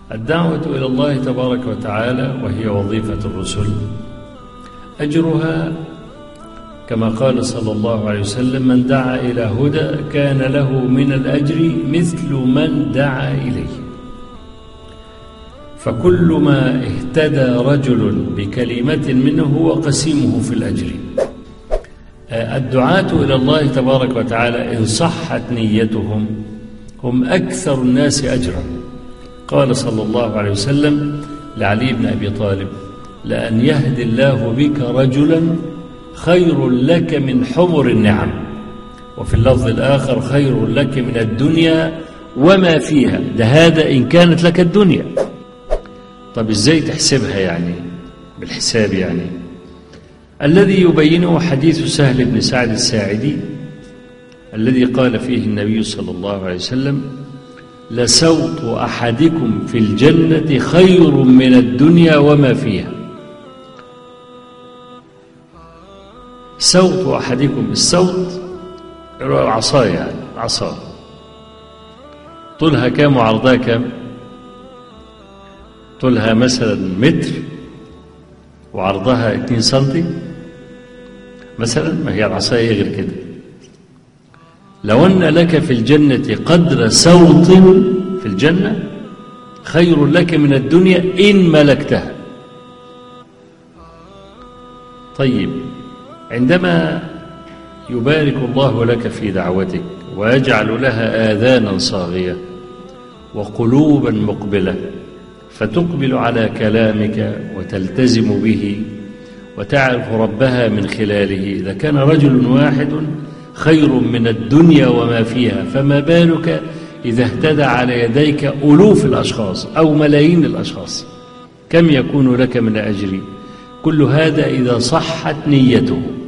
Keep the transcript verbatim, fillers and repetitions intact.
الدعوة إلى الله تبارك وتعالى وهي وظيفة الرسل أجرها كما قال صلى الله عليه وسلم: من دعا إلى هدى كان له من الأجر مثل من دعا إليه. فكل ما اهتدى رجل بكلمة منه هو قسيمه في الأجر. الدعاة إلى الله تبارك وتعالى إن صحت نيتهم هم أكثر الناس أجرا. قال صلى الله عليه وسلم لعلي بن أبي طالب: لأن يهدي الله بك رجلا خير لك من حمر النعم، وفي اللفظ الآخر: خير لك من الدنيا وما فيها. ده هذا إن كانت لك الدنيا. طب إزاي تحسبها يعني؟ بالحساب يعني الذي يبينه حديث سهل بن سعد الساعدي الذي قال فيه النبي صلى الله عليه وسلم: لسوط أحدكم في الجنة خير من الدنيا وما فيها. سوط أحدكم، السوط عصاية يعني عصا، طولها كام وعرضها كام؟ طولها مثلا متر وعرضها اتنين سنتي مثلا، ما هي العصاية غير كده. لو أن لك في الجنة قدر سوط في الجنة خير لك من الدنيا إن ملكتها. طيب، عندما يبارك الله لك في دعوتك ويجعل لها آذانا صاغية وقلوبا مقبلة فتقبل على كلامك وتلتزم به وتعرف ربها من خلاله، إذا كان رجل واحد خير من الدنيا وما فيها، فما بالك إذا اهتدى على يديك ألوف الأشخاص أو ملايين الأشخاص؟ كم يكون لك من أجر؟ كل هذا إذا صحت نيته.